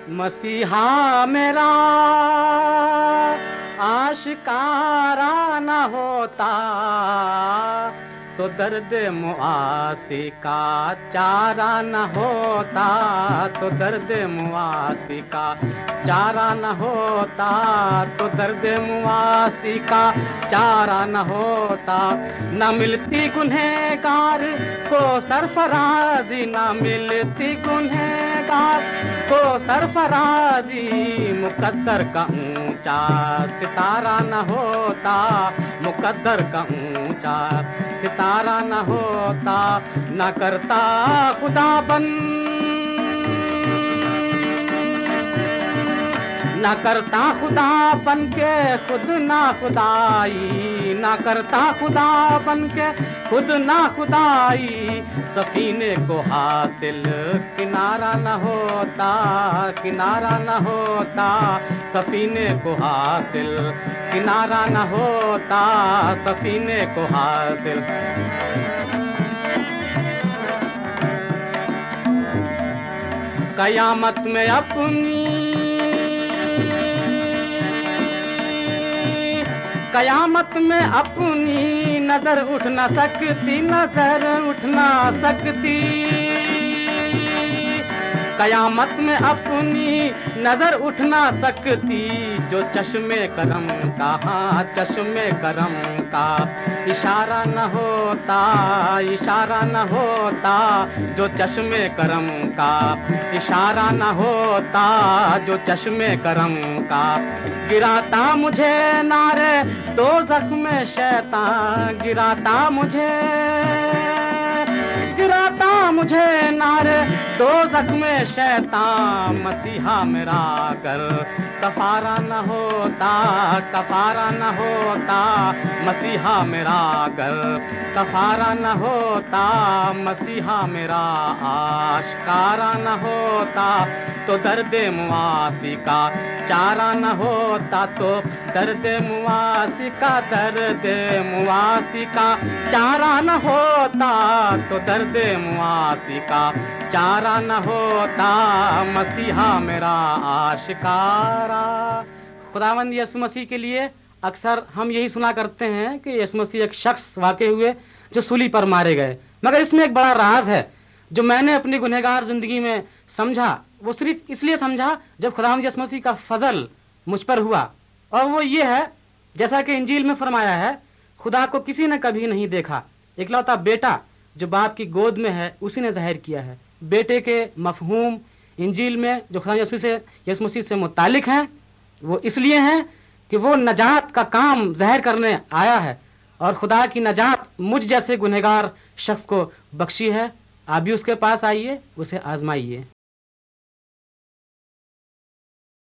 مسیحا میرا آشکارا نہ ہوتا تو درد مواسی کا چارہ نہ ہوتا، تو درد مواسی کا چارہ نہ ہوتا، تو درد مواسی کا چارہ نہ ہوتا۔ نہ ملتی گنہگار کو سرفرازی، نہ ملتی گنہگار کو سرفرازی، مقدر کا اونچا ستارہ نہ ہوتا، مقدر کا اونچا ستارہ نہ ہوتا۔ نہ کرتا خدا نہ کرتا خدا بن کے خود نہ خدائی، نہ کرتا خدا بن کے خود نہ خدائی، سفینے کو حاصل کنارہ نہ ہوتا، کنارہ نہ ہوتا، سفینے کو حاصل کنارہ نہ ہوتا، سفینے کو حاصل۔ قیامت میں قیامت میں اپنی نظر اٹھ نہ سکتی، نظر اٹھ نہ سکتی، قیامت میں اپنی نظر اٹھ نہ سکتی، جو چشم کرم کا، ہاں چشم کرم کا اشارہ نہ ہوتا، اشارہ نہ ہوتا، جو چشم کرم کا اشارہ نہ ہوتا، جو چشم کرم کا۔ گراتا مجھے نعرے دوزخ میں شیطان، گراتا مجھے نعرے دوزخ میں شیطان، مسیحا میرا گر کفارہ نہ ہوتا، کفارہ نہ ہوتا، مسیحا میرا گر کفارہ نہ ہوتا، مسیحا میرا آشکارا نہ ہوتا، تو درد مواسی کا چارہ نہ ہوتا، تو درد مواسی کا، درد مواسی کا چارہ نہ ہوتا، تو درد مواسی کا چارہ نہ ہوتا، مسیحا میرا آشکارا۔ خداوند یسوع مسیح کے لیے اکثر ہم یہی سنا کرتے ہیں کہ یسوع مسیح ایک شخص واقع ہوئے جو صلیب پر مارے گئے، مگر اس میں ایک بڑا راز ہے جو میں نے اپنی گنہگار زندگی میں سمجھا۔ وہ صرف اس لیے سمجھا جب خداوند یسوع مسیح کا فضل مجھ پر ہوا، اور وہ یہ ہے جیسا کہ انجیل میں فرمایا ہے، خدا کو کسی نے کبھی نہیں دیکھا، اکلوتا بیٹا جو باپ کی گود میں ہے اسی نے ظاہر کیا ہے۔ بیٹے کے مفہوم انجیل میں جو خدا یسوع مسیح سے متعلق ہیں وہ اس لیے ہیں کہ وہ نجات کا کام ظاہر کرنے آیا ہے، اور خدا کی نجات مجھ جیسے گنہگار شخص کو بخشی ہے۔ آپ بھی اس کے پاس آئیے، اسے آزمائیے۔